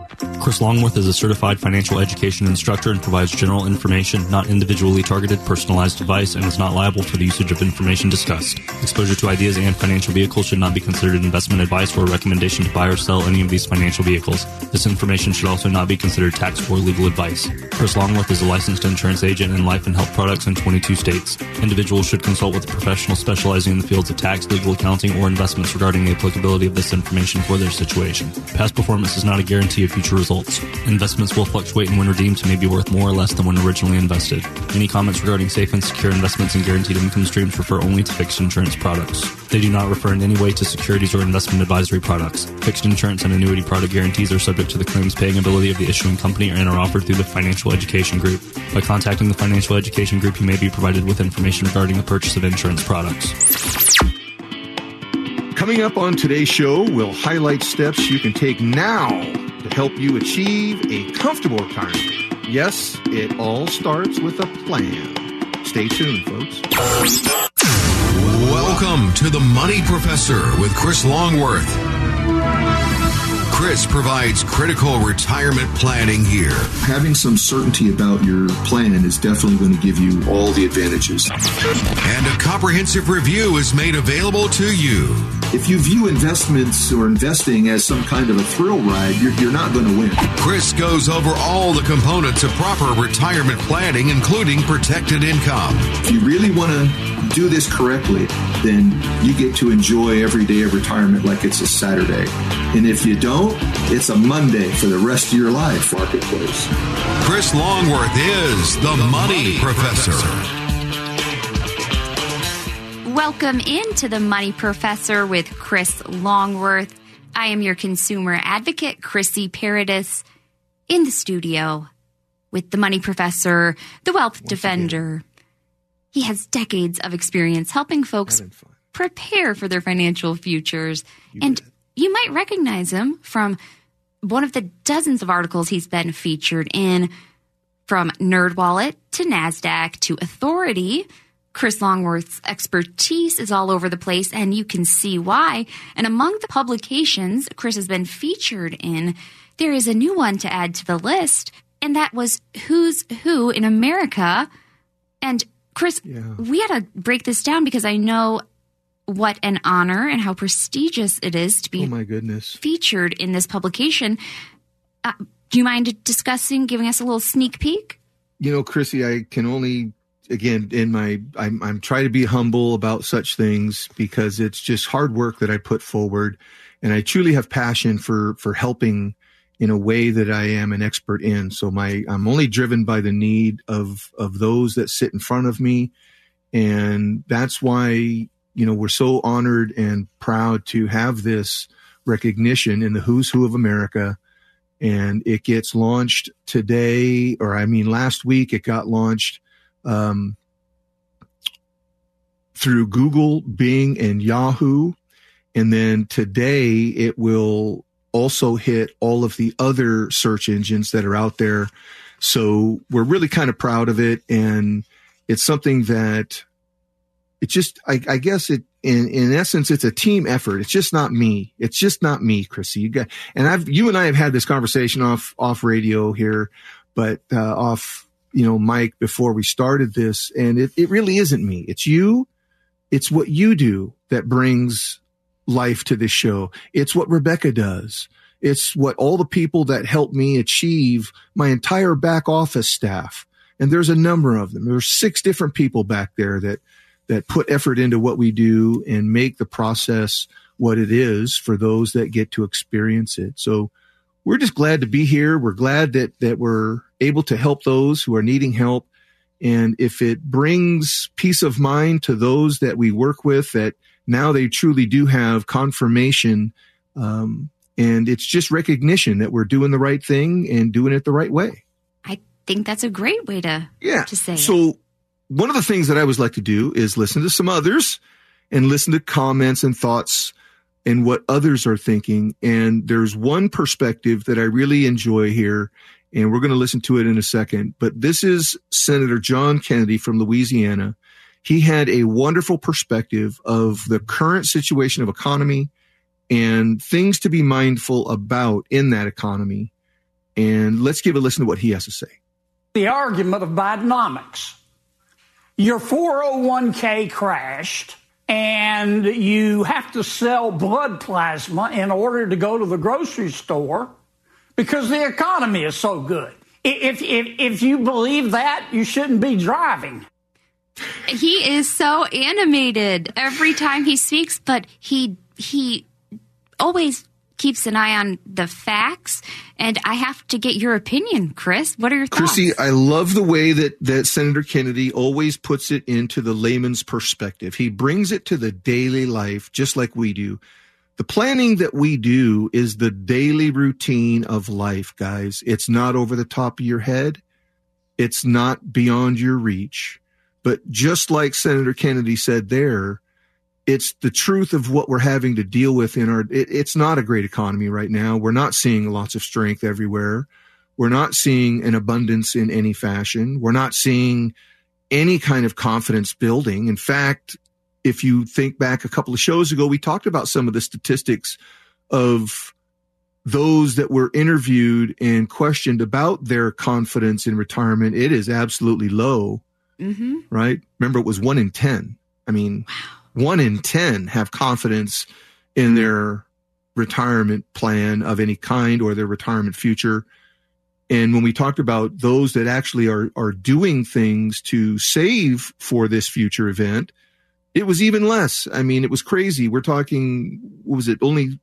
Chris Longworth is a certified financial education instructor and provides general information, not individually targeted, personalized advice, and is not liable for the usage of information discussed. Exposure to ideas and financial vehicles should not be considered investment advice or a recommendation to buy or sell any of these financial vehicles. This information should also not be considered tax or legal advice. Chris Longworth is a licensed insurance agent in life and health products in 22 states. Individuals should consult with a professional specializing in the fields of tax, legal, accounting, or investments regarding the applicability of this information for their situation. Past performance is not a guarantee of future results. Investments will fluctuate and when redeemed may be worth more or less than when originally invested. Any comments regarding safe and secure investments and guaranteed income streams refer only to fixed insurance products. They do not refer in any way to securities or investment advisory products. Fixed insurance and annuity product guarantees are subject to the claims paying ability of the issuing company and are offered through the Financial Education Group. By contacting the Financial Education Group, you may be provided with information regarding the purchase of insurance products. Coming up on today's show, we'll highlight steps you can take now to help you achieve a comfortable retirement. Yes, it all starts with a plan. Stay tuned, folks. Welcome to The Money Professor with Chris Longworth. Chris provides critical retirement planning here. Having some certainty about your plan is definitely going to give you all the advantages. And a comprehensive review is made available to you. If you view investments or investing as some kind of a thrill ride, you're not going to win. Chris goes over all the components of proper retirement planning, including protected income. If you really want to do this correctly, then you get to enjoy every day of retirement like it's a Saturday. And if you don't, it's a Monday for the rest of your life, Marketplace. Chris Longworth is the Money Professor. Welcome into the Money Professor with Chris Longworth. I am your consumer advocate, Chrissy Paradis, in the studio with the Money Professor, the Wealth Defender. He has decades of experience helping folks prepare for their financial futures. You might recognize him from one of the dozens of articles he's been featured in, from NerdWallet to NASDAQ to Authority. Chris Longworth's expertise is all over the place, and you can see why. And among the publications Chris has been featured in, there is a new one to add to the list, and that was Who's Who in America. And Chris, we had to break this down because I know what an honor and how prestigious it is to be featured in this publication. Do you mind discussing, giving us a little sneak peek? You know, Chrissy, I can only, again, I'm trying to be humble about such things because it's just hard work that I put forward. And I truly have passion for helping in a way that I am an expert in. So I'm only driven by the need of those that sit in front of me. And that's why, we're so honored and proud to have this recognition in the Who's Who of America. And it gets launched today, last week it got launched through Google, Bing, and Yahoo. And then today it will also hit all of the other search engines that are out there. So we're really kind of proud of it. And it's something that it's just, I guess in essence, it's a team effort. It's just not me. It's just not me, Chrissy. You and I have had this conversation off radio here, but off, mic before we started this. And it really isn't me. It's you. It's what you do that brings life to this show. It's what Rebecca does. It's what all the people that help me achieve my entire back office staff. And there's a number of them. There's 6 different people back there that put effort into what we do and make the process what it is for those that get to experience it. So we're just glad to be here. We're glad that we're able to help those who are needing help. And if it brings peace of mind to those that we work with, that now they truly do have confirmation, and it's just recognition that we're doing the right thing and doing it the right way. I think that's a great way to say it. So one of the things that I always like to do is listen to some others and listen to comments and thoughts and what others are thinking. And there's one perspective that I really enjoy here, and we're going to listen to it in a second. But this is Senator John Kennedy from Louisiana. He had a wonderful perspective of the current situation of economy and things to be mindful about in that economy. And let's give a listen to what he has to say. The argument of Bidenomics. Your 401k crashed, and you have to sell blood plasma in order to go to the grocery store because the economy is so good. If you believe that, you shouldn't be driving. He is so animated every time he speaks, but he always keeps an eye on the facts. And I have to get your opinion, Chris. What are your thoughts? Chrissy, I love the way that Senator Kennedy always puts it into the layman's perspective. He brings it to the daily life, just like we do. The planning that we do is the daily routine of life, guys. It's not over the top of your head. It's not beyond your reach. But just like Senator Kennedy said there, it's the truth of what we're having to deal with it's not a great economy right now. We're not seeing lots of strength everywhere. We're not seeing an abundance in any fashion. We're not seeing any kind of confidence building. In fact, if you think back a couple of shows ago, we talked about some of the statistics of those that were interviewed and questioned about their confidence in retirement. It is absolutely low, right? Remember, it was 1 in 10. I mean, 1 in 10 have confidence in their retirement plan of any kind or their retirement future. And when we talked about those that actually are doing things to save for this future event, it was even less. I mean, it was crazy. We're talking, what was it? Only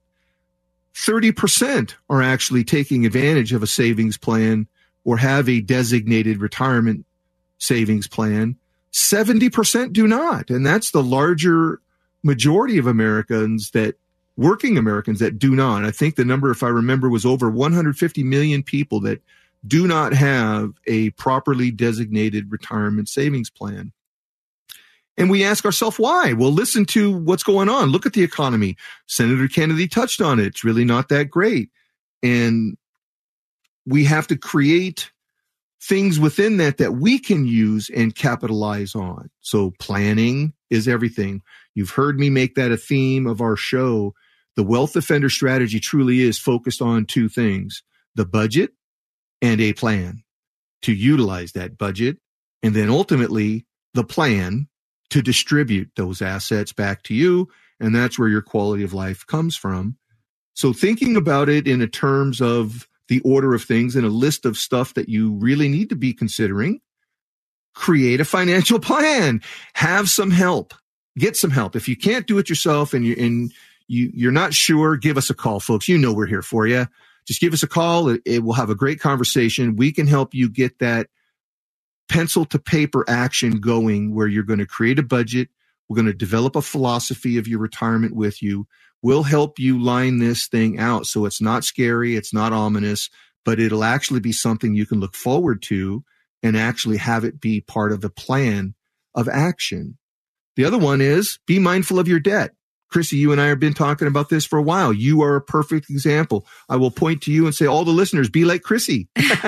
30% are actually taking advantage of a savings plan or have a designated retirement savings plan. 70% do not. And that's the larger majority of working Americans that do not. I think the number, if I remember, was over 150 million people that do not have a properly designated retirement savings plan. And we ask ourselves why. Well, listen to what's going on. Look at the economy. Senator Kennedy touched on it. It's really not that great. And we have to create things within that we can use and capitalize on. So planning is everything. You've heard me make that a theme of our show. The Wealth Defender strategy truly is focused on two things: the budget and a plan to utilize that budget, and then ultimately the plan to distribute those assets back to you. And that's where your quality of life comes from. So thinking about it in terms of the order of things and a list of stuff that you really need to be considering, create a financial plan, have some help, get some help. If you can't do it yourself and you're not sure, give us a call, folks. You know, we're here for you. Just give us a call. It will have a great conversation. We can help you get that pencil to paper action going where you're going to create a budget. We're going to develop a philosophy of your retirement with you. We'll help you line this thing out so it's not scary, it's not ominous, but it'll actually be something you can look forward to and actually have it be part of the plan of action. The other one is be mindful of your debt. Chrissy, you and I have been talking about this for a while. You are a perfect example. I will point to you and say, all the listeners, be like Chrissy.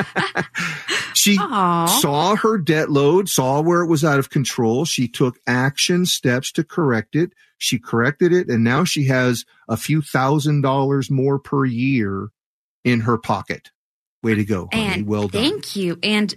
She saw her debt load, saw where it was out of control. She took action steps to correct it. She corrected it, and now she has a few $1,000s more per year in her pocket. Way to go, honey. And well done. Thank you. And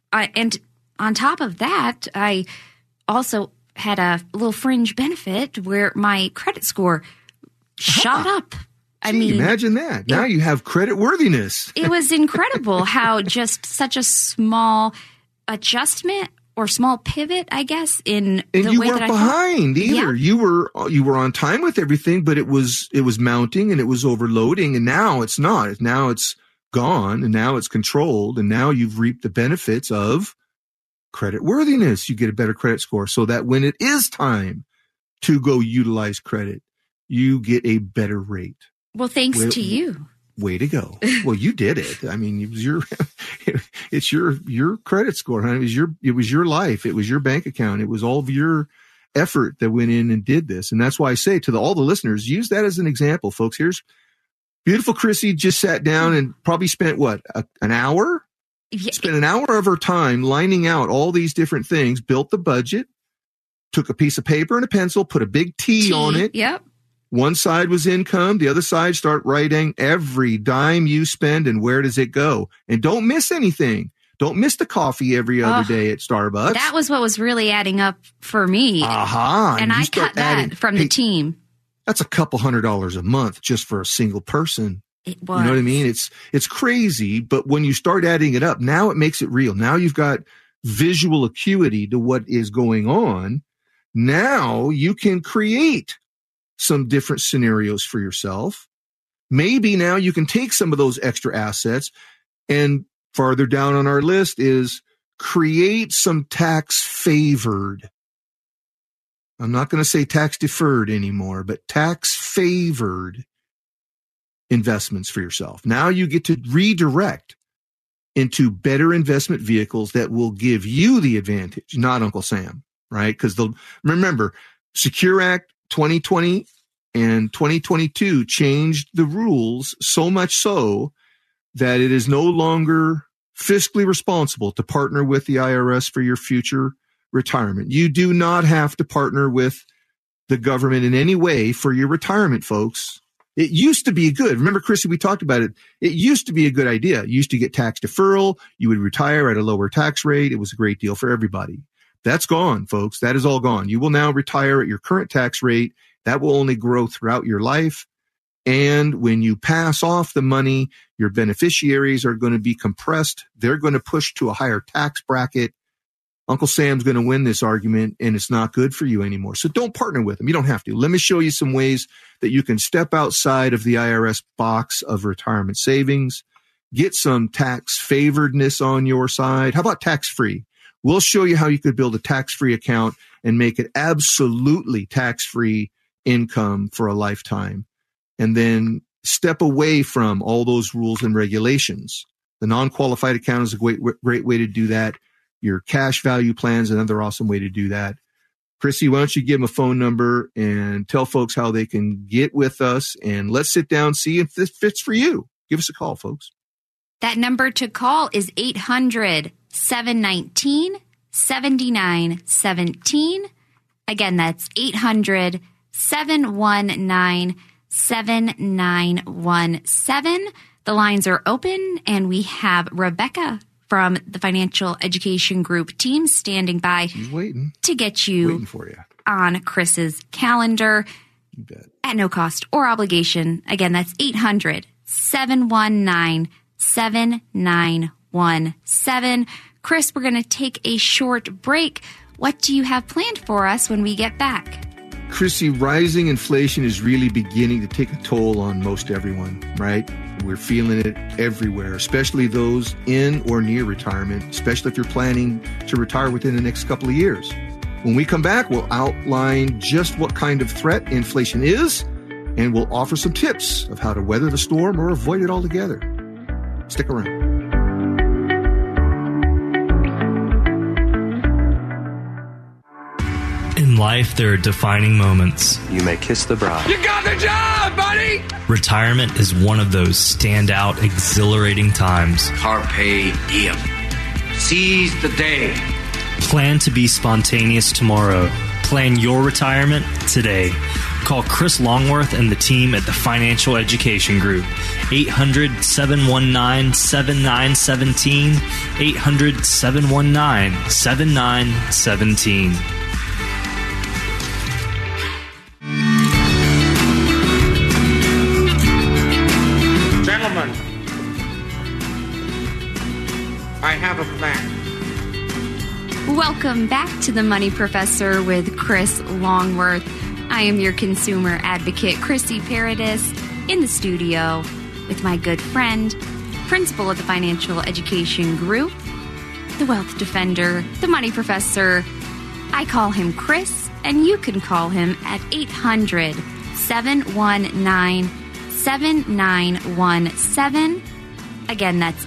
on top of that, I also had a little fringe benefit where my credit score shot up. Imagine that. Now you have credit worthiness. It was incredible how just such a small adjustment or small pivot, I guess, in the way that I And you weren't behind either. Yeah. You were on time with everything, but it was mounting and it was overloading, and now it's not. Now it's gone, and now it's controlled, and now you've reaped the benefits of credit worthiness. You get a better credit score so that when it is time to go utilize credit, you get a better rate. Well, thanks to you. Way to go. Well, you did it. I mean, it's your credit score, honey. It was your life. It was your bank account. It was all of your effort that went in and did this. And that's why I say to all the listeners, use that as an example, folks. Here's beautiful Chrissy just sat down and probably spent an hour? Yeah. Spent an hour of her time lining out all these different things, built the budget, took a piece of paper and a pencil, put a big T on it. Yep. One side was income. The other side, start writing every dime you spend and where does it go? And don't miss anything. Don't miss the coffee every other day at Starbucks. That was what was really adding up for me. And I cut that from the team. That's a couple $100 a month just for a single person. It was. You know what I mean? It's crazy, but when you start adding it up, now it makes it real. Now you've got visual acuity to what is going on. Now you can create some different scenarios for yourself. Maybe now you can take some of those extra assets, and farther down on our list is create some tax favored. I'm not going to say tax deferred anymore, but tax favored investments for yourself. Now you get to redirect into better investment vehicles that will give you the advantage, not Uncle Sam, right? Because remember, Secure Act 2020 and 2022 changed the rules so much so that it is no longer fiscally responsible to partner with the IRS for your future retirement. You do not have to partner with the government in any way for your retirement, folks. It used to be good. Remember, Chrissy, we talked about it. It used to be a good idea. You used to get tax deferral. You would retire at a lower tax rate. It was a great deal for everybody. That's gone, folks. That is all gone. You will now retire at your current tax rate. That will only grow throughout your life. And when you pass off the money, your beneficiaries are going to be compressed. They're going to push to a higher tax bracket. Uncle Sam's going to win this argument, and it's not good for you anymore. So don't partner with him. You don't have to. Let me show you some ways that you can step outside of the IRS box of retirement savings, get some tax favoredness on your side. How about tax-free? We'll show you how you could build a tax-free account and make it absolutely tax-free income for a lifetime. And then step away from all those rules and regulations. The non-qualified account is a great way to do that. Your cash value plans, another awesome way to do that. Chrissy, why don't you give them a phone number and tell folks how they can get with us, and let's sit down, see if this fits for you. Give us a call, folks. That number to call is 800-719-7917. Again, that's 800-719-7917. The lines are open, and we have Rebecca from the Financial Education Group team standing by. She's waiting to get you for you on Chris's calendar. You bet. At no cost or obligation. Again, that's 800-719-7917. Chris, we're going to take a short break. What do you have planned for us when we get back? Chrissy, rising inflation is really beginning to take a toll on most everyone, right? We're feeling it everywhere, especially those in or near retirement, especially if you're planning to retire within the next couple of years. When we come back, we'll outline just what kind of threat inflation is, and we'll offer some tips of how to weather the storm or avoid it altogether. Stick around. In life, there are defining moments. You may kiss the bride. You got the job, buddy! Retirement is one of those standout, exhilarating times. Carpe diem. Seize the day. Plan to be spontaneous tomorrow. Plan your retirement today. Call Chris Longworth and the team at the Financial Education Group. 800-719-7917. 800-719-7917. I have a plan. Welcome back to the Money Professor with Chris Longworth. I am your consumer advocate, Chrissy Paradis, in the studio with my good friend, principal of the Financial Education Group, the Wealth Defender, the Money Professor. I call him Chris, and you can call him at 800-719-7917. Again, that's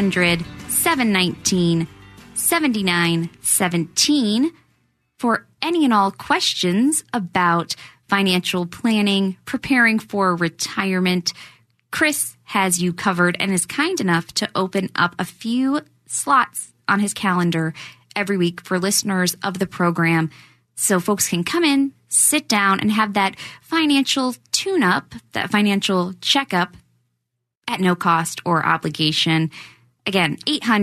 800-719-7917 for any and all questions about financial planning, preparing for retirement. Chris has you covered and is kind enough to open up a few slots on his calendar every week for listeners of the program so folks can come in, sit down, and have that financial tune-up, that financial checkup at no cost or obligation. Again,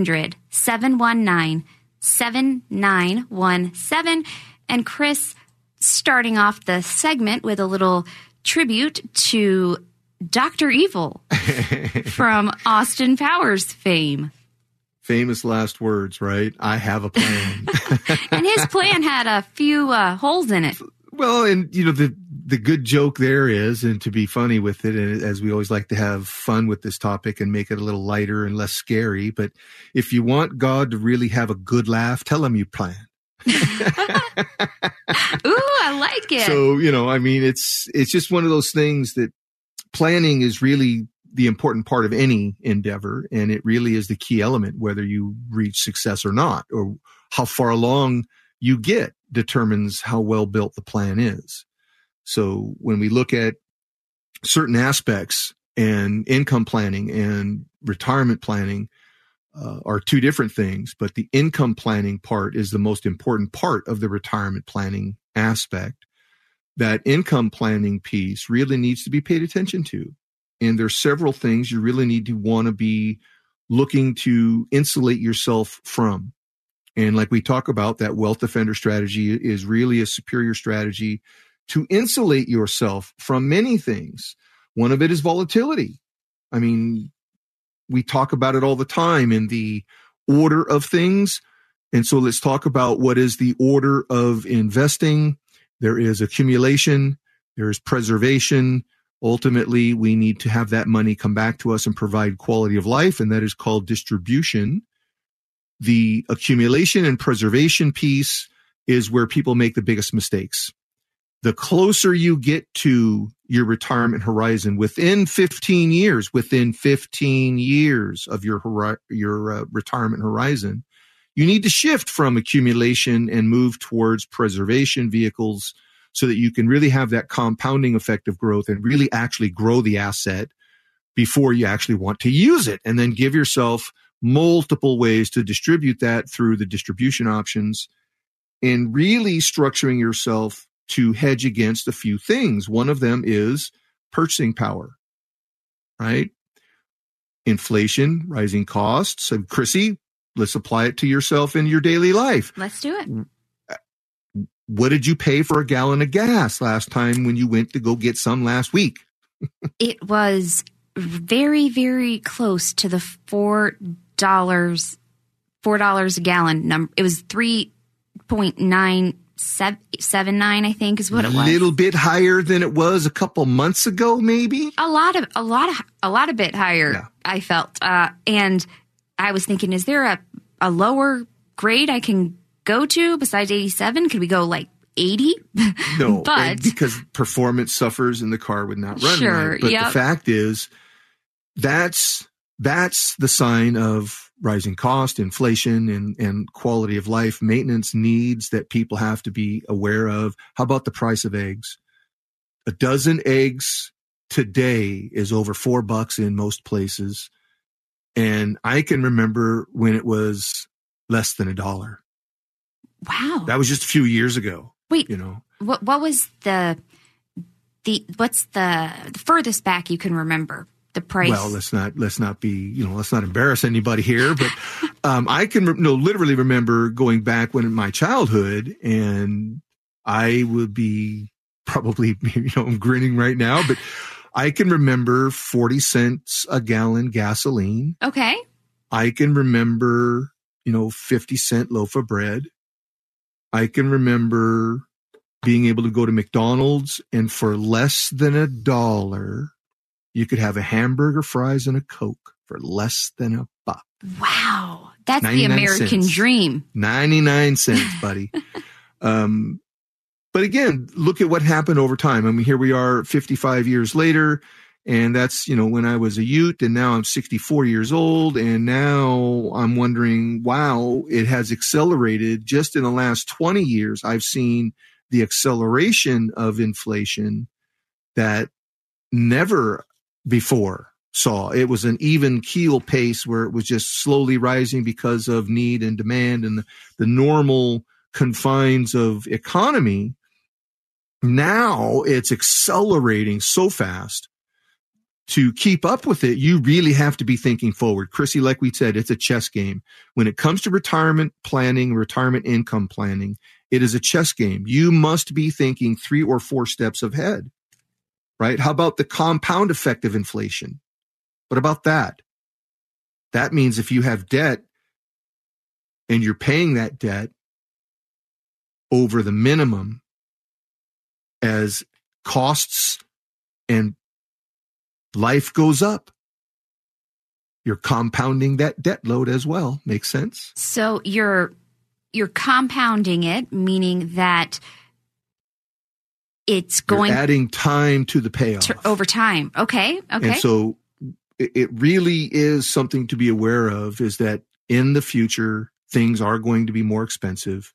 800-719-7917. And Chris, starting off the segment with a little tribute to Dr. Evil from Austin Powers fame. Famous last words, right? I have a plan. And his plan had a few holes in it. Well, and the good joke there is, and to be funny with it, and as we always like to have fun with this topic and make it a little lighter and less scary, but if you want God to really have a good laugh, tell him you plan. Ooh, I like it. So, it's just one of those things that planning is really the important part of any endeavor, and it really is the key element, whether you reach success or not, or how far along you get determines how well built the plan is. So when we look at certain aspects, and income planning and retirement planning are two different things, but the income planning part is the most important part of the retirement planning aspect. That income planning piece really needs to be paid attention to. And there's several things you really need to want to be looking to insulate yourself from. And like we talk about, that wealth defender strategy is really a superior strategy to insulate yourself from many things. One of it is volatility. I mean, we talk about it all the time in the order of things. And so let's talk about what is the order of investing. There is accumulation, there is preservation. Ultimately, we need to have that money come back to us and provide quality of life, and that is called distribution. The accumulation and preservation piece is where people make the biggest mistakes. The closer you get to your retirement horizon, within 15 years of your retirement horizon, you need to shift from accumulation and move towards preservation vehicles so that you can really have that compounding effect of growth and really actually grow the asset before you actually want to use it. And then give yourself multiple ways to distribute that through the distribution options and really structuring yourself to hedge against a few things. One of them is purchasing power, right? Inflation, rising costs. So Chrissy, let's apply it to yourself in your daily life. Let's do it. What did you pay for a gallon of gas last time when you went to go get some last week? It was very, very close to the $4 a gallon number. It was 3.979, I think, is what it was. A little bit higher than it was a couple months ago, maybe. A lot of bit higher. Yeah. I felt, and I was thinking, is there a lower grade I can go to besides 87? Could we go like 80? No, but because performance suffers and the car would not run right. But the fact is, that's the sign of rising cost, inflation, and quality of life, maintenance needs that people have to be aware of. How about the price of eggs? A dozen eggs today is over $4 in most places. And I can remember when it was less than $1. Wow. That was just a few years ago. Wait, what was what's the furthest back you can remember? The price? Well, let's not embarrass anybody here, but I can literally remember going back when in my childhood, and I would be probably, I'm grinning right now, but I can remember 40 cents a gallon gasoline. Okay. I can remember, 50-cent loaf of bread. I can remember being able to go to McDonald's, and for less than $1, you could have a hamburger, fries, and a Coke for less than $1. Wow. That's the American dream. 99 cents, buddy. But again, look at what happened over time. I mean, here we are 55 years later, and that's, when I was a youth, and now I'm 64 years old, and now I'm wondering, wow, it has accelerated. Just in the last 20 years, I've seen the acceleration of inflation that never before saw. It was an even keel pace where it was just slowly rising because of need and demand and the normal confines of economy, now it's accelerating so fast. To keep up with it, you really have to be thinking forward. Chrissy, like we said, it's a chess game. When it comes to retirement planning, retirement income planning, it is a chess game. You must be thinking 3 or 4 steps ahead, right? How about the compound effect of inflation? What about that? That means if you have debt and you're paying that debt over the minimum as costs and life goes up, you're compounding that debt load as well. Makes sense? So you're compounding it, meaning that it's going you're adding time to the payoff over time. Okay. And so it really is something to be aware of, is that in the future, things are going to be more expensive,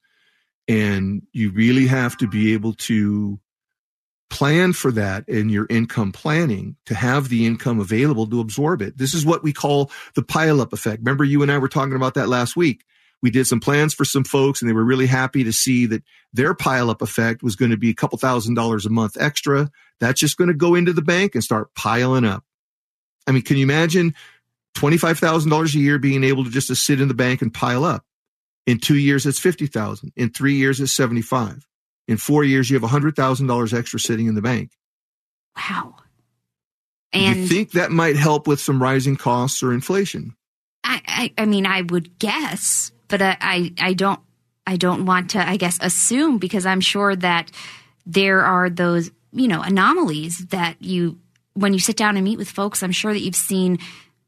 and you really have to be able to plan for that in your income planning, to have the income available to absorb it. This is what we call the pile-up effect. Remember, you and I were talking about that last week. We did some plans for some folks, and they were really happy to see that their pile-up effect was going to be a couple $1,000s a month extra. That's just going to go into the bank and start piling up. I mean, can you imagine $25,000 a year being able to just to sit in the bank and pile up? In 2 years, it's $50,000. In 3 years, it's $75,000. In 4 years, you have $100,000 extra sitting in the bank. Wow. And you think that might help with some rising costs or inflation? I mean, I would guess, but I don't want to, I guess, assume, because I'm sure that there are those, anomalies that when you sit down and meet with folks, I'm sure that you've seen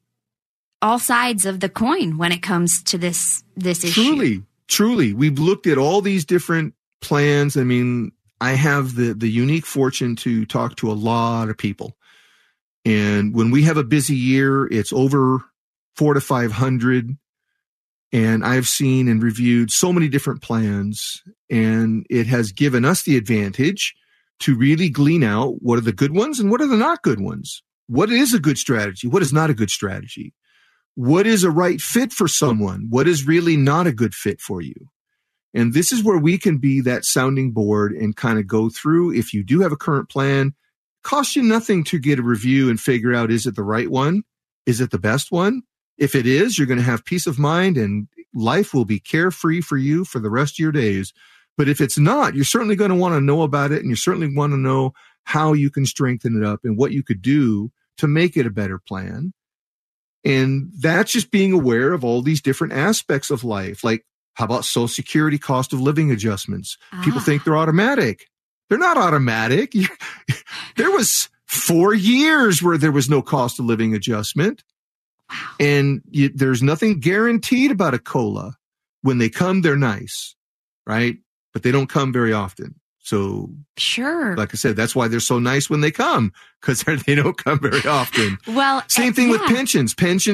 all sides of the coin when it comes to this issue. Truly. We've looked at all these different plans. I mean, I have the unique fortune to talk to a lot of people. And when we have a busy year, it's over 400 to 500. And I've seen and reviewed so many different plans, and it has given us the advantage to really glean out what are the good ones and what are the not good ones. What is a good strategy? What is not a good strategy? What is a right fit for someone? What is really not a good fit for you? And this is where we can be that sounding board and kind of go through. If you do have a current plan, costs you nothing to get a review and figure out, is it the right one? Is it the best one? If it is, you're going to have peace of mind and life will be carefree for you for the rest of your days. But if it's not, you're certainly going to want to know about it, and you certainly want to know how you can strengthen it up and what you could do to make it a better plan. And that's just being aware of all these different aspects of life. Like, how about Social Security cost of living adjustments? People think they're automatic. They're not automatic. There was 4 years where there was no cost of living adjustment. Wow. And there's nothing guaranteed about a COLA. When they come, they're nice, right? But they don't come very often. So, sure. Like I said, that's why they're so nice when they come, because they don't come very often. Well, same thing with pensions.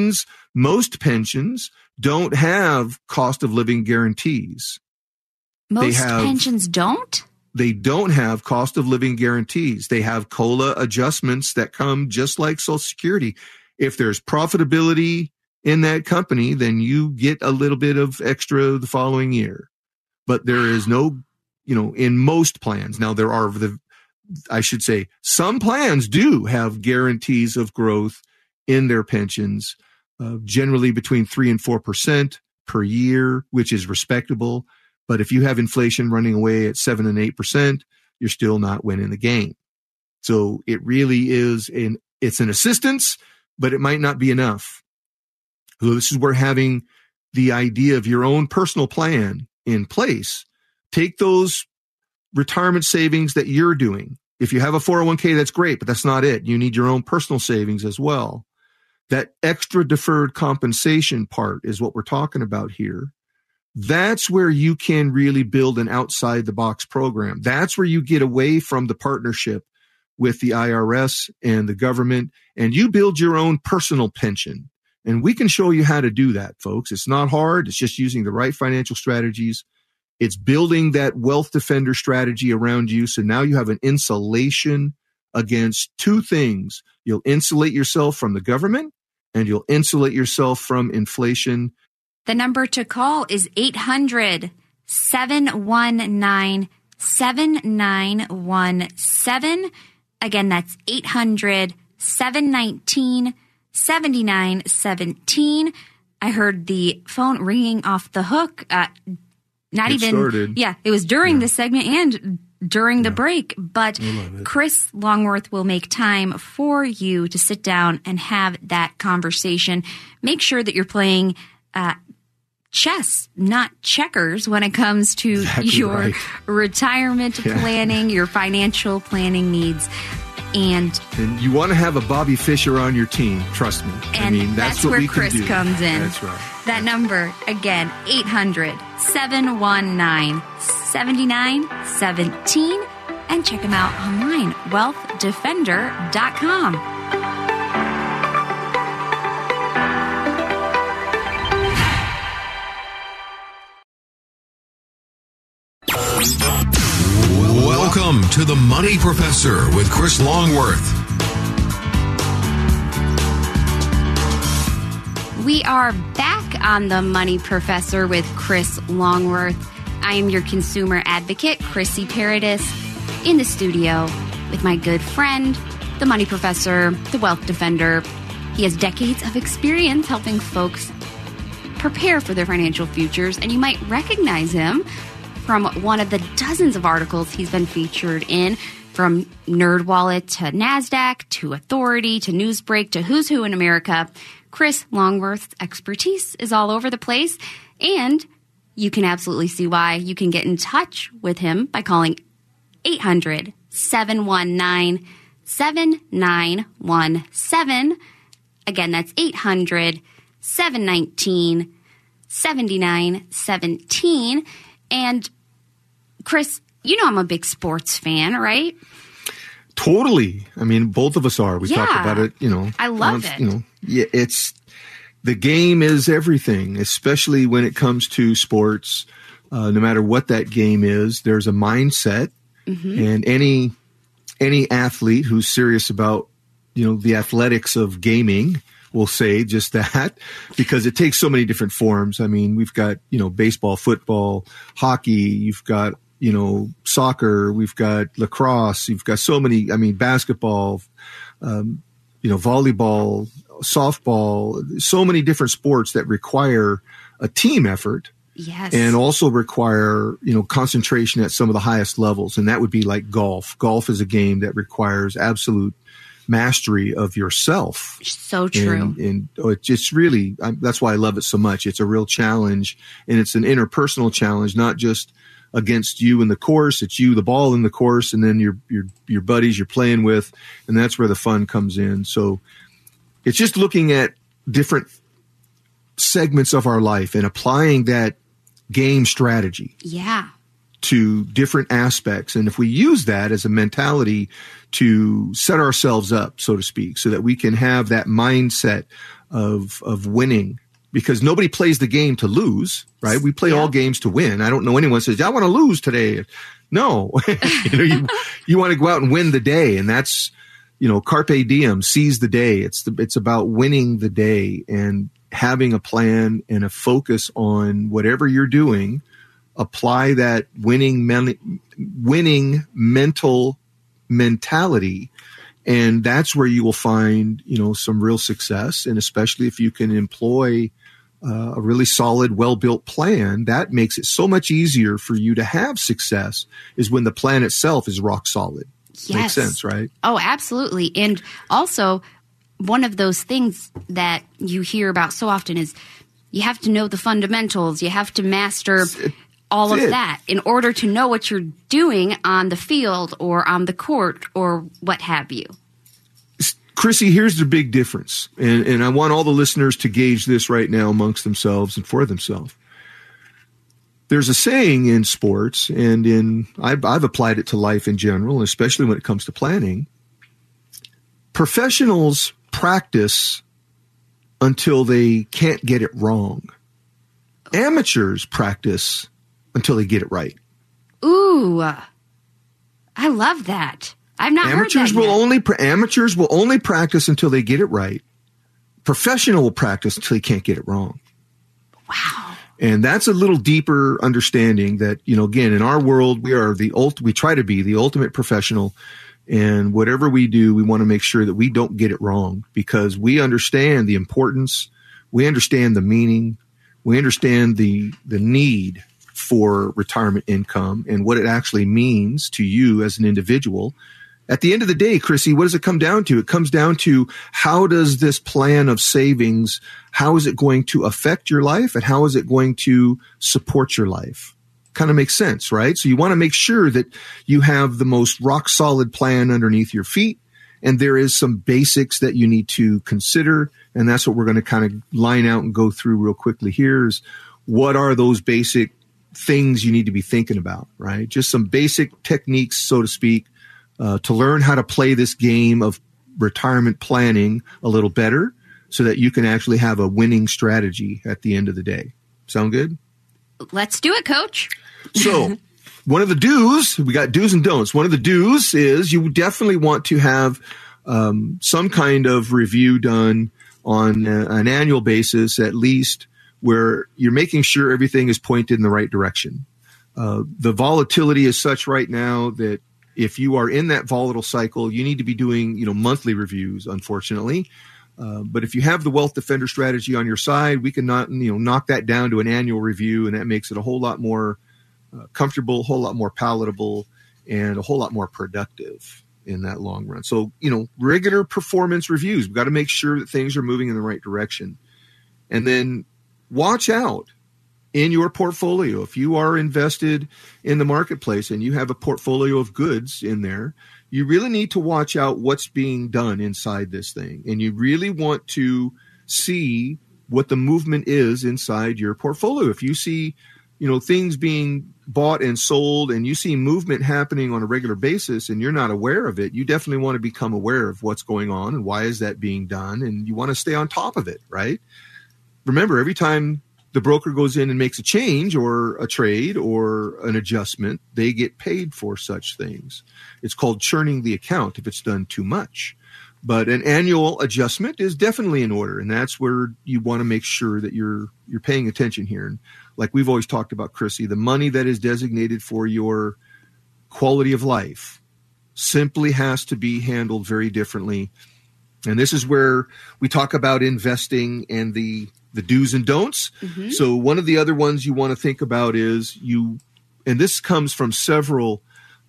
Most pensions don't have cost of living guarantees. Most pensions don't? They don't have cost of living guarantees. They have COLA adjustments that come just like Social Security. If there's profitability in that company, then you get a little bit of extra the following year. But there is no, in most plans. Now, there are some plans do have guarantees of growth in their pensions, generally between 3% and 4% per year, which is respectable. But if you have inflation running away at 7% and 8%, you're still not winning the game. So it really is it's an assistance, but it might not be enough. So this is where having the idea of your own personal plan in place, take those retirement savings that you're doing. If you have a 401k, that's great, but that's not it. You need your own personal savings as well. That extra deferred compensation part is what we're talking about here. That's where you can really build an outside the box program. That's where you get away from the partnership with the IRS and the government, and you build your own personal pension. And we can show you how to do that, folks. It's not hard. It's just using the right financial strategies. It's building that wealth defender strategy around you. So now you have an insulation against two things. You'll insulate yourself from the government, and you'll insulate yourself from inflation. The number to call is 800-719-7917. Again, that's 800-719-7917. I heard the phone ringing off the hook. It was during the segment and during the break. But Chris Longworth will make time for you to sit down and have that conversation. Make sure that you're playing chess, not checkers, when it comes to your retirement planning, your financial planning needs. And you want to have a Bobby Fischer on your team, trust me. And that's what where we Chris can do. comes in. That's right. That number, again, 800-719-7917. And check him out online, wealthdefender.com. Welcome to the Money Professor with Chris Longworth. We are back on the Money Professor with Chris Longworth. I am your consumer advocate, Chrissy Paradis, in the studio with my good friend, the Money Professor, the Wealth Defender. He has decades of experience helping folks prepare for their financial futures, and you might recognize him from one of the dozens of articles he's been featured in, from NerdWallet to NASDAQ to Authority to Newsbreak to Who's Who in America. Chris Longworth's expertise is all over the place, and you can absolutely see why. You can get in touch with him by calling 800-719-7917. Again, that's 800-719-7917. And Chris, you know I'm a big sports fan, right? Totally. I mean, both of us are. We talk about it, I love it. It's the game is everything, especially when it comes to sports. No matter what that game is, there's a mindset, and any athlete who's serious about the athletics of gaming will say just that, because it takes so many different forms. I mean, we've got baseball, football, hockey. You've got soccer, we've got lacrosse, you've got so many, basketball, volleyball, softball, so many different sports that require a team effort. Yes. And also require, concentration at some of the highest levels. And that would be like golf. Golf is a game that requires absolute mastery of yourself. So true. And it's really, that's why I love it so much. It's a real challenge, and it's an interpersonal challenge, not just against you in the course. It's you, the ball in the course, and then your buddies you're playing with, and that's where the fun comes in. So it's just looking at different segments of our life and applying that game strategy to different aspects. And if we use that as a mentality to set ourselves up, so to speak, so that we can have that mindset of winning, because nobody plays the game to lose, right? We play all games to win. I don't know anyone says, I want to lose today. No, you want to go out and win the day. And that's, carpe diem, seize the day. It's about winning the day and having a plan and a focus on whatever you're doing. Apply that winning mental mentality. And that's where you will find, some real success. And especially if you can employ a really solid, well-built plan, that makes it so much easier for you to have success, is when the plan itself is rock solid. Yes. Makes sense, right? Oh, absolutely. And also, one of those things that you hear about so often is you have to know the fundamentals. You have to master all of that in order to know what you're doing on the field or on the court or what have you. Chrissy, here's the big difference. And I want all the listeners to gauge this right now amongst themselves and for themselves. There's a saying in sports, and I've applied it to life in general, especially when it comes to planning. Professionals practice until they can't get it wrong. Amateurs practice until they get it right. Ooh, I love that. I've not heard that yet. Amateurs will only practice until they get it right. Professional will practice until they can't get it wrong. Wow. And that's a little deeper understanding that, again, in our world, we try to be the ultimate professional. And whatever we do, we want to make sure that we don't get it wrong, because we understand the importance. We understand the meaning. We understand the need for retirement income and what it actually means to you as an individual. At the end of the day, Chrissy, what does it come down to? It comes down to, how does this plan of savings, how is it going to affect your life, and how is it going to support your life? Kind of makes sense, right? So you want to make sure that you have the most rock solid plan underneath your feet. And there is some basics that you need to consider. And that's what we're going to kind of line out and go through real quickly here is, what are those basic things you need to be thinking about, right? Just some basic techniques, so to speak, to learn how to play this game of retirement planning a little better so that you can actually have a winning strategy at the end of the day. Sound good? Let's do it, Coach. So one of the do's, we got do's and don'ts. One of the do's is you definitely want to have some kind of review done on an annual basis, at least, where you're making sure everything is pointed in the right direction. The volatility is such right now that if you are in that volatile cycle, you need to be doing, monthly reviews, unfortunately. But if you have the Wealth Defender strategy on your side, we can knock that down to an annual review, and that makes it a whole lot more comfortable, a whole lot more palatable, and a whole lot more productive in that long run. So, regular performance reviews. We've got to make sure that things are moving in the right direction. And then watch out in your portfolio. If you are invested in the marketplace and you have a portfolio of goods in there, you really need to watch out what's being done inside this thing. And you really want to see what the movement is inside your portfolio. If you see, things being bought and sold, and you see movement happening on a regular basis and you're not aware of it, you definitely want to become aware of what's going on and why is that being done. And you want to stay on top of it, right? Remember, every time the broker goes in and makes a change or a trade or an adjustment, they get paid for such things. It's called churning the account if it's done too much. But an annual adjustment is definitely in order, and that's where you want to make sure that you're paying attention here. And like we've always talked about, Chrissy, the money that is designated for your quality of life simply has to be handled very differently. And this is where we talk about investing and the do's and don'ts. Mm-hmm. So one of the other ones you want to think about is and this comes from several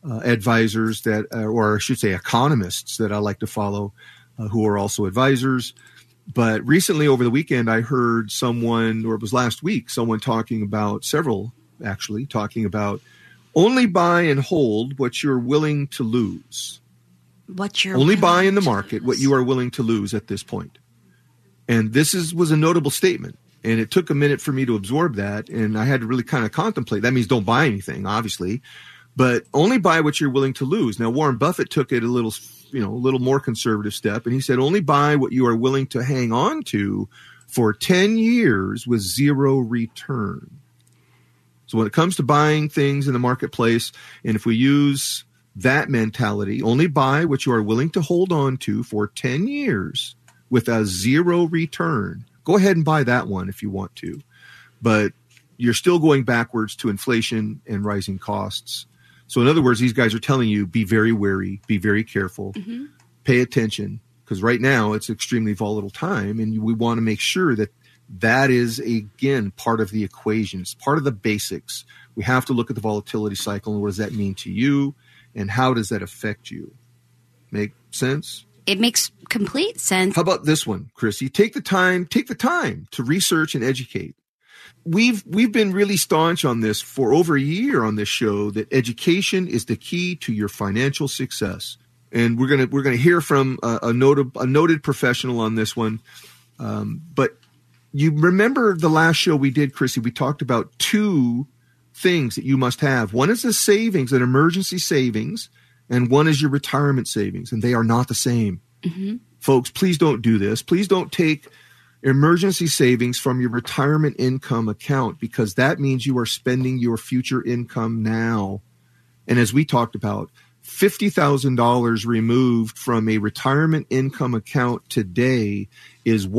advisors or I should say economists that I like to follow, who are also advisors. But recently over the weekend, I heard someone, or it was last week, several talking about only buy and hold what you're willing to lose. Only buy in the market what you are willing to lose at this point. And this was a notable statement. And it took a minute for me to absorb that. And I had to really kind of contemplate. That means don't buy anything, obviously, but only buy what you're willing to lose. Now, Warren Buffett took it a little more conservative step. And he said, only buy what you are willing to hang on to for 10 years with zero return. So when it comes to buying things in the marketplace, and if we use that mentality, only buy what you are willing to hold on to for 10 years with a zero return. Go ahead and buy that one if you want to. But you're still going backwards to inflation and rising costs. So in other words, these guys are telling you, be very wary, be very careful, pay attention, because right now it's extremely volatile time. And we want to make sure that is, again, part of the equation. It's part of the basics. We have to look at the volatility cycle and what does that mean to you and how does that affect you? Make sense? It makes complete sense. How about this one, Chrissy? Take the time to research and educate. We've been really staunch on this for over a year on this show, that education is the key to your financial success. And we're gonna hear from a noted professional on this one. But you remember the last show we did, Chrissy, we talked about two things that you must have. One is the savings, an emergency savings, and one is your retirement savings, and they are not the same. Mm-hmm. Folks, please don't do this. Please don't take emergency savings from your retirement income account, because that means you are spending your future income now. And as we talked about, $50,000 removed from a retirement income account today is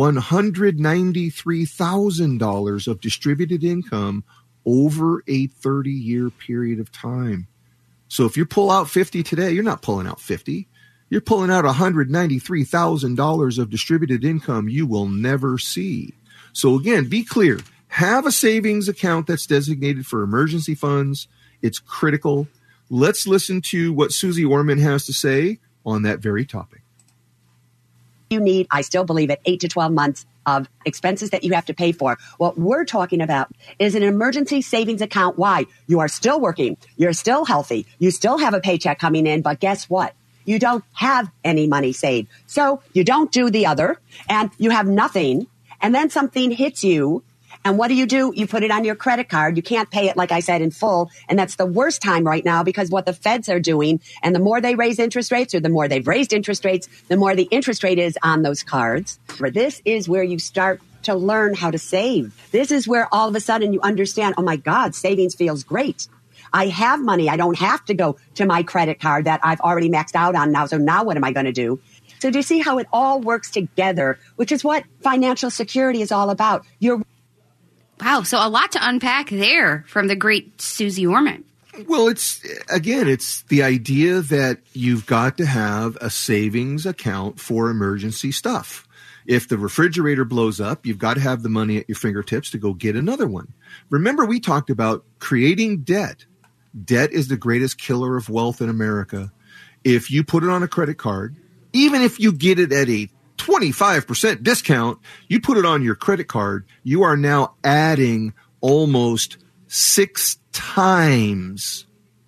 $193,000 of distributed income over a 30-year period of time. So if you pull out 50 today, you're not pulling out 50. You're pulling out $193,000 of distributed income you will never see. So again, be clear. Have a savings account that's designated for emergency funds. It's critical. Let's listen to what Susie Orman has to say on that very topic. You need, I still believe it, 8 to 12 months of expenses that you have to pay for. What we're talking about is an emergency savings account. Why? You are still working. You're still healthy. You still have a paycheck coming in. But guess what? You don't have any money saved. So you don't do the other and you have nothing. And then something hits you. And what do? You put it on your credit card. You can't pay it, like I said, in full. And that's the worst time right now because what the feds are doing, and the more they raise interest rates or the more they've raised interest rates, the more the interest rate is on those cards. This is where you start to learn how to save. This is where all of a sudden you understand, oh my God, savings feels great. I have money. I don't have to go to my credit card that I've already maxed out on now. So now what am I going to do? So do you see how it all works together, which is what financial security is all about? Wow, so a lot to unpack there from the great Susie Orman. Well, it's the idea that you've got to have a savings account for emergency stuff. If the refrigerator blows up, you've got to have the money at your fingertips to go get another one. Remember, we talked about creating debt. Debt is the greatest killer of wealth in America. If you put it on a credit card, even if you get it at a 25% discount, you put it on your credit card, you are now adding almost 6 times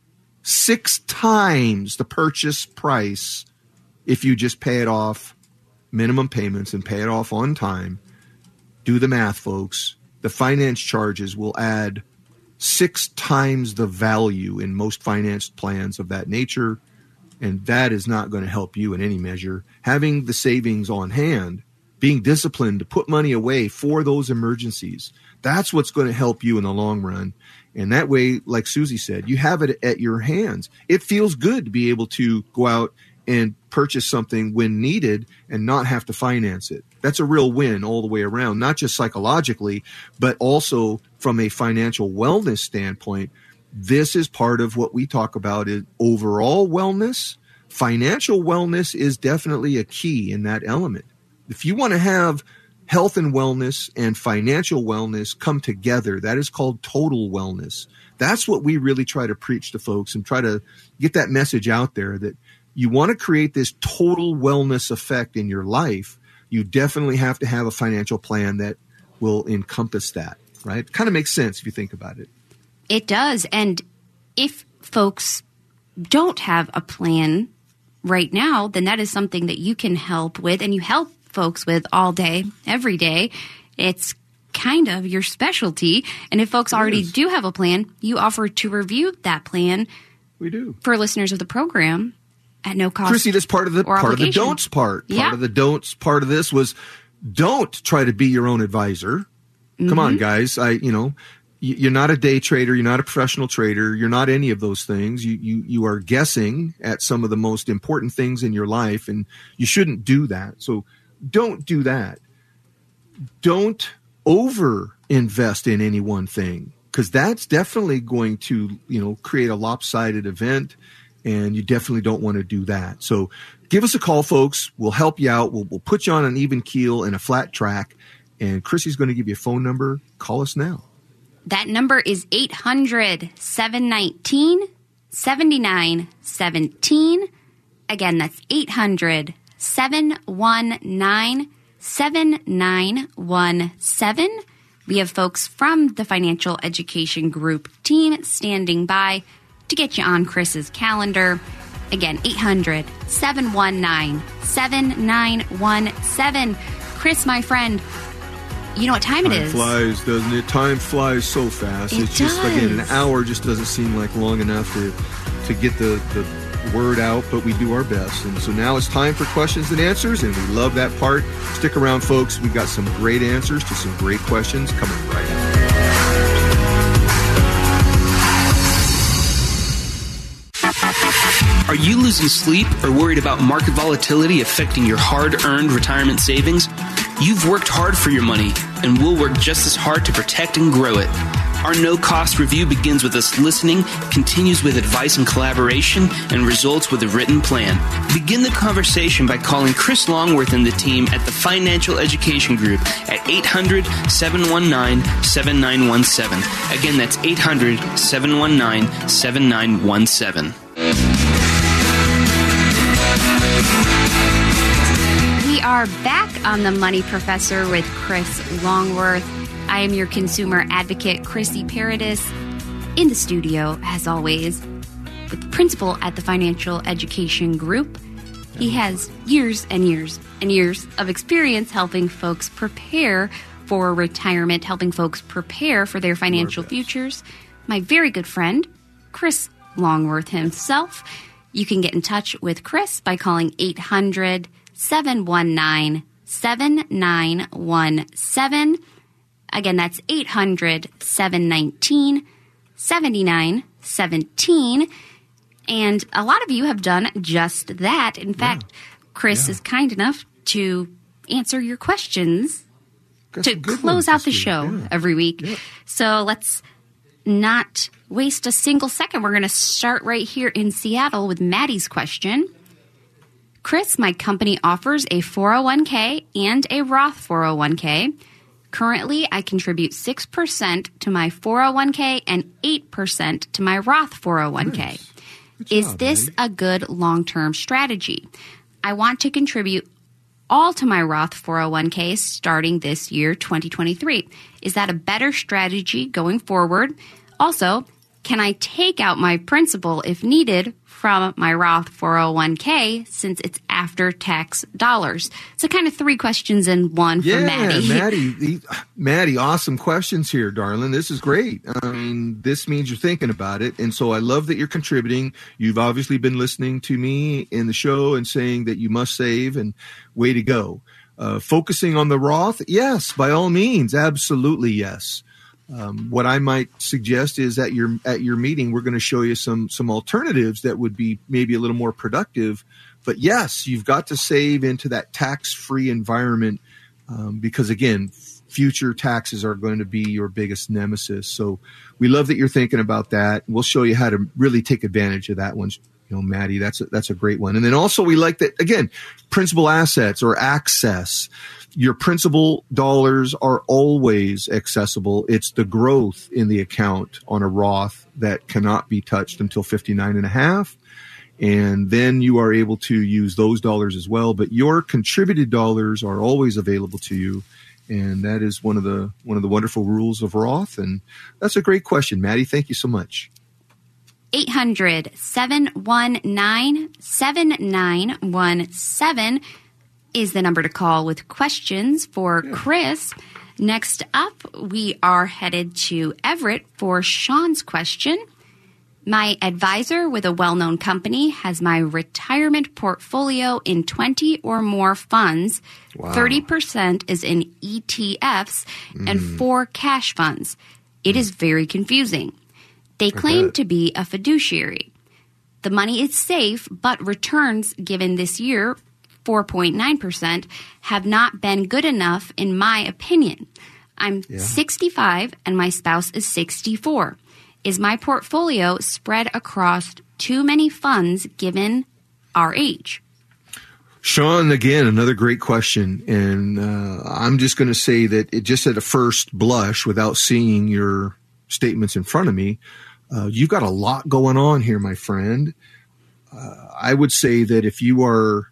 the purchase price if you just pay it off, minimum payments, and pay it off on time. Do the math, folks. The finance charges will add 6 times the value in most finance plans of that nature. And that is not going to help you in any measure. Having the savings on hand, being disciplined to put money away for those emergencies, that's what's going to help you in the long run. And that way, like Susie said, you have it at your hands. It feels good to be able to go out and purchase something when needed and not have to finance it. That's a real win all the way around, not just psychologically, but also from a financial wellness standpoint. This is part of what we talk about is overall wellness. Financial wellness is definitely a key in that element. If you want to have health and wellness and financial wellness come together, that is called total wellness. That's what we really try to preach to folks and try to get that message out there that you want to create this total wellness effect in your life. You definitely have to have a financial plan that will encompass that, right? It kind of makes sense if you think about it. It does. And if folks don't have a plan right now, then that is something that you can help with, and you help folks with all day, every day. It's kind of your specialty. And if folks already do have a plan, you offer to review that plan. We do. For listeners of the program at no cost. Chrissy, that's part of the don'ts part. Part of the don'ts part of this was don't try to be your own advisor. Mm-hmm. Come on, guys. You're not a day trader. You're not a professional trader. You're not any of those things. You are guessing at some of the most important things in your life, and you shouldn't do that. So don't do that. Don't over invest in any one thing, because that's definitely going to, create a lopsided event, and you definitely don't want to do that. So give us a call, folks. We'll help you out. We'll put you on an even keel and a flat track, and Chrissy's going to give you a phone number. Call us now. That number is 800-719-7917. Again, that's 800-719-7917. We have folks from the Financial Education Group team standing by to get you on Chris's calendar. Again, 800-719-7917. Chris, my friend, you know what time it is. Time flies, doesn't it? Time flies so fast. It's just, again, an hour just doesn't seem like long enough to get the word out, but we do our best. And so now it's time for questions and answers, and we love that part. Stick around, folks. We've got some great answers to some great questions coming right up. Are you losing sleep or worried about market volatility affecting your hard-earned retirement savings? You've worked hard for your money, and we'll work just as hard to protect and grow it. Our no-cost review begins with us listening, continues with advice and collaboration, and results with a written plan. Begin the conversation by calling Chris Longworth and the team at the Financial Education Group at 800-719-7917. Again, that's 800-719-7917. We are back on The Money Professor with Chris Longworth. I am your consumer advocate, Chrissy Paradis, in the studio, as always, with the principal at the Financial Education Group. He has years and years and years of experience helping folks prepare for retirement, helping folks prepare for their financial futures. My very good friend, Chris Longworth himself. You can get in touch with Chris by calling 800-719-7917. Again, that's 800-719-7917. And a lot of you have done just that. In fact, Chris is kind enough to answer your questions to close out the show every week. Yeah. So let's not waste a single second. We're going to start right here in Seattle with Maddie's question. Chris, my company offers a 401k and a Roth 401k. Currently, I contribute 6% to my 401k and 8% to my Roth 401k. Nice. Is this a good long-term strategy? I want to contribute all to my Roth 401k starting this year, 2023. Is that a better strategy going forward? Also, can I take out my principal if needed from my Roth 401k since it's after-tax dollars? So kind of three questions in one for Maddie. Maddie, awesome questions here, darling. This is great. I mean, this means you're thinking about it. And so I love that you're contributing. You've obviously been listening to me in the show and saying that you must save, and way to go. Focusing on the Roth, yes, by all means, absolutely yes. What I might suggest is at your meeting, we're going to show you some alternatives that would be maybe a little more productive. But yes, you've got to save into that tax-free environment because, again, future taxes are going to be your biggest nemesis. So we love that you're thinking about that. We'll show you how to really take advantage of that one. You know, Maddie, that's a great one. And then also we like that, again, principal assets or access. Your principal dollars are always accessible. It's the growth in the account on a Roth that cannot be touched until 59.5. And then you are able to use those dollars as well. But your contributed dollars are always available to you. And that is one of the wonderful rules of Roth. And that's a great question, Maddie. Thank you so much. 800-719-7917 is the number to call with questions for Chris. Next up, we are headed to Everett for Sean's question. My advisor with a well-known company has my retirement portfolio in 20 or more funds. Wow. 30% is in ETFs and 4 cash funds. It is very confusing. They claim to be a fiduciary. The money is safe, but returns given this year, 4.9%, have not been good enough in my opinion. I'm 65 and my spouse is 64. Is my portfolio spread across too many funds given our age? Sean, again, another great question. And I'm just going to say that it just at a first blush, without seeing your statements in front of me, you've got a lot going on here, my friend. I would say that if you are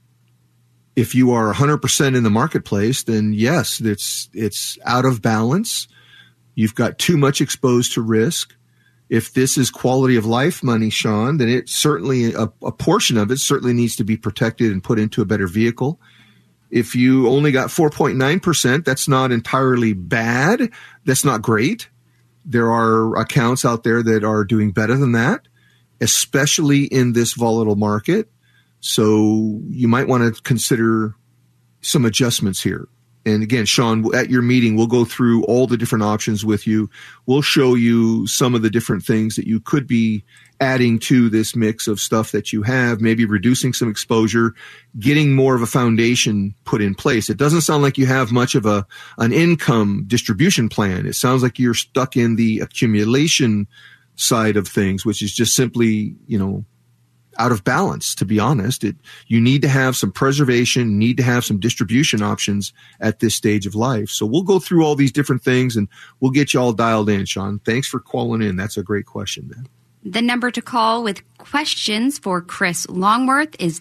100% in the marketplace, then yes, it's out of balance. You've got too much exposed to risk. If this is quality of life money, Sean, then it certainly, a portion of it certainly needs to be protected and put into a better vehicle. If you only got 4.9%, that's not entirely bad. That's not great. There are accounts out there that are doing better than that, especially in this volatile market. So you might want to consider some adjustments here. And again, Sean, at your meeting, we'll go through all the different options with you. We'll show you some of the different things that you could be adding to this mix of stuff that you have, maybe reducing some exposure, getting more of a foundation put in place. It doesn't sound like you have much of an income distribution plan. It sounds like you're stuck in the accumulation side of things, which is just simply, out of balance, to be honest. You need to have some preservation, need to have some distribution options at this stage of life. So we'll go through all these different things and we'll get you all dialed in, Sean. Thanks for calling in. That's a great question, man. The number to call with questions for Chris Longworth is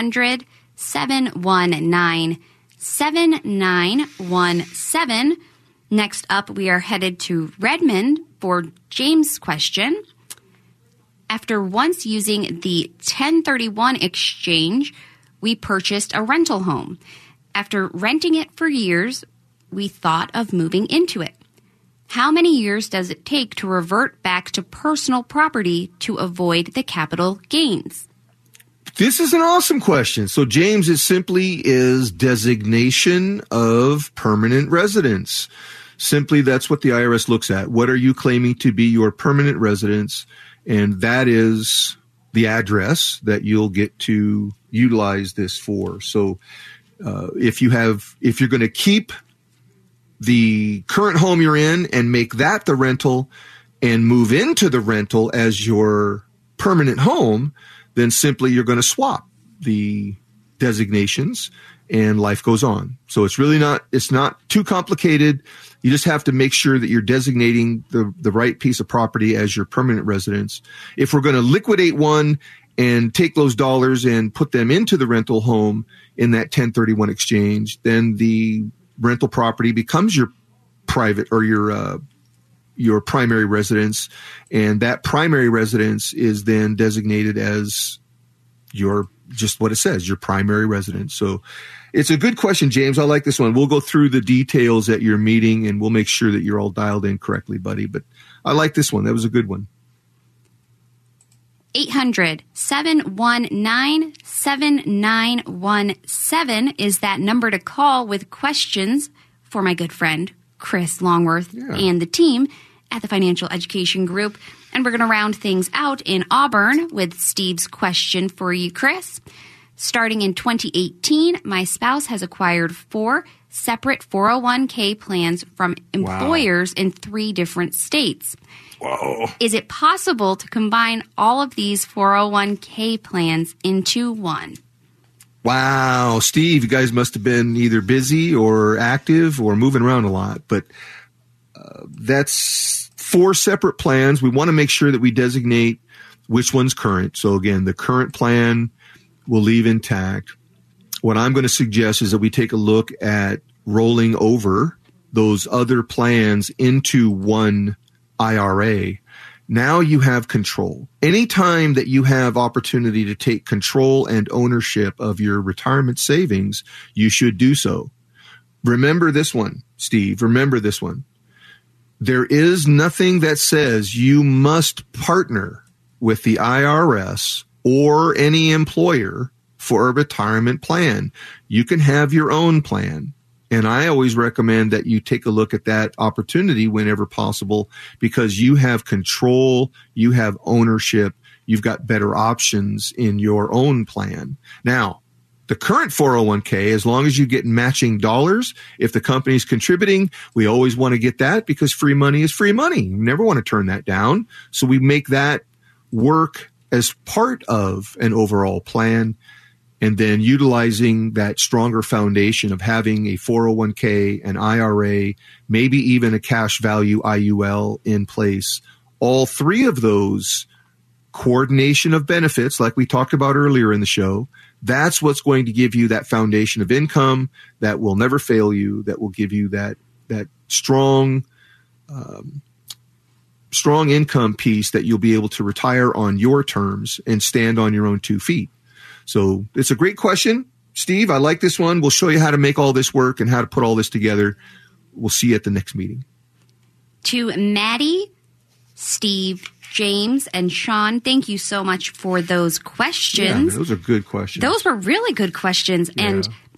800-719-7917. Next up, we are headed to Redmond for James' question. After once using the 1031 exchange, we purchased a rental home. After renting it for years, we thought of moving into it. How many years does it take to revert back to personal property to avoid the capital gains? This is an awesome question. So, James, it simply is designation of permanent residence. Simply, that's what the IRS looks at. What are you claiming to be your permanent residence? And that is the address that you'll get to utilize this for. So if you're going to keep the current home you're in and make that the rental and move into the rental as your permanent home, then simply you're going to swap the designations and life goes on. So it's not too complicated. You just have to make sure that you're designating the right piece of property as your permanent residence. If we're going to liquidate one and take those dollars and put them into the rental home in that 1031 exchange, then the rental property becomes your private or your primary residence. And that primary residence is then designated as just what it says, your primary residence. So it's a good question, James. I like this one. We'll go through the details at your meeting and we'll make sure that you're all dialed in correctly, buddy. But I like this one. That was a good one. 800-719-7917 is that number to call with questions for my good friend, Chris Longworth, and the team at the Financial Education Group. And we're going to round things out in Auburn with Steve's question for you, Chris. Starting in 2018, my spouse has acquired 4 separate 401k plans from employers in 3 different states. Whoa. Is it possible to combine all of these 401k plans into one? Wow. Steve, you guys must have been either busy or active or moving around a lot. But that's 4 separate plans. We want to make sure that we designate which one's current. So again, the current plan we'll leave intact. What I'm going to suggest is that we take a look at rolling over those other plans into one IRA. Now you have control. Anytime that you have opportunity to take control and ownership of your retirement savings, you should do so. Remember this one, Steve. Remember this one. There is nothing that says you must partner with the IRS or any employer for a retirement plan. You can have your own plan. And I always recommend that you take a look at that opportunity whenever possible because you have control, you have ownership, you've got better options in your own plan. Now, the current 401k, as long as you get matching dollars, if the company's contributing, we always want to get that because free money is free money. You never want to turn that down. So we make that work as part of an overall plan, and then utilizing that stronger foundation of having a 401k, an IRA, maybe even a cash value IUL in place. All 3 of those coordination of benefits, like we talked about earlier in the show, that's what's going to give you that foundation of income that will never fail you, that will give you that strong income piece that you'll be able to retire on your terms and stand on your own 2 feet. So it's a great question, Steve. I like this one. We'll show you how to make all this work and how to put all this together. We'll see you at the next meeting. To Maddie, Steve, James, and Sean, thank you so much for those questions. Yeah, those are good questions. Those were really good questions. Yeah. And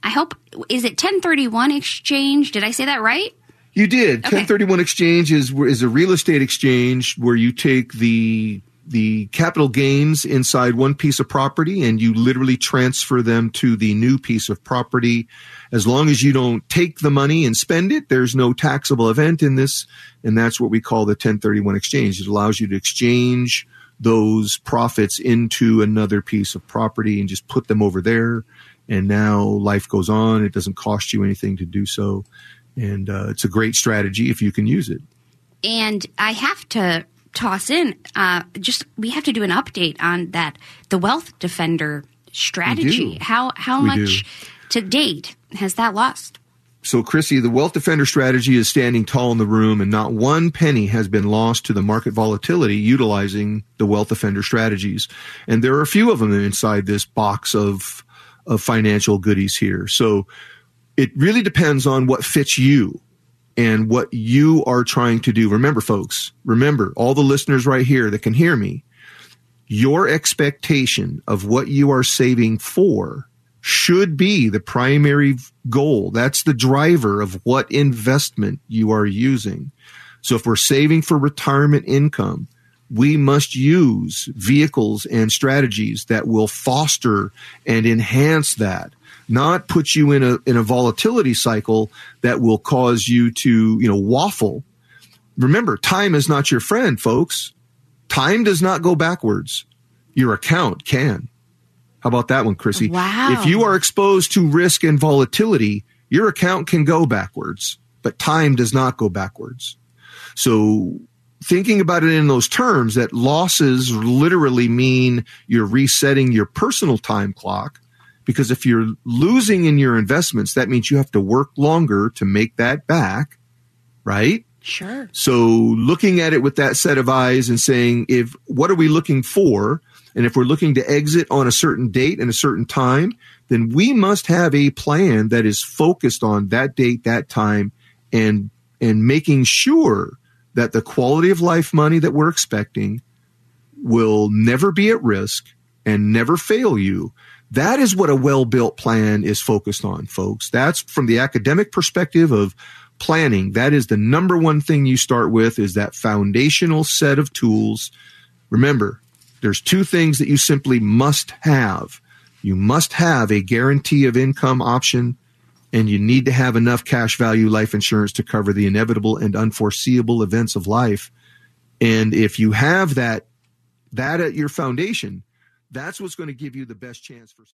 I hope, is it 1031 exchange? Did I say that right? You did. Okay. 1031 exchange is a real estate exchange where you take the capital gains inside one piece of property and you literally transfer them to the new piece of property. As long as you don't take the money and spend it, there's no taxable event in this. And that's what we call the 1031 exchange. It allows you to exchange those profits into another piece of property and just put them over there. And now life goes on. It doesn't cost you anything to do so. And it's a great strategy if you can use it. And I have to toss in, we have to do an update on that, the Wealth Defender strategy. How much to date has that lost? So, Chrissy, the Wealth Defender strategy is standing tall in the room, and not one penny has been lost to the market volatility utilizing the Wealth Defender strategies. And there are a few of them inside this box of financial goodies here. So it really depends on what fits you and what you are trying to do. Remember, folks, all the listeners right here that can hear me, your expectation of what you are saving for should be the primary goal. That's the driver of what investment you are using. So if we're saving for retirement income, we must use vehicles and strategies that will foster and enhance that, not put you in a volatility cycle that will cause you to, waffle. Remember, time is not your friend, folks. Time does not go backwards. Your account can. How about that one, Chrissy? Wow. If you are exposed to risk and volatility, your account can go backwards, but time does not go backwards. So thinking about it in those terms, that losses literally mean you're resetting your personal time clock, because if you're losing in your investments, that means you have to work longer to make that back, right? Sure. So looking at it with that set of eyes and saying, what are we looking for? And if we're looking to exit on a certain date and a certain time, then we must have a plan that is focused on that date, that time, and making sure that the quality of life money that we're expecting will never be at risk and never fail you. That is what a well-built plan is focused on, folks. That's from the academic perspective of planning. That is the number one thing you start with, is that foundational set of tools. Remember, there's two things that you simply must have. You must have a guarantee of income option, and you need to have enough cash value life insurance to cover the inevitable and unforeseeable events of life. And if you have that at your foundation, that's what's going to give you the best chance for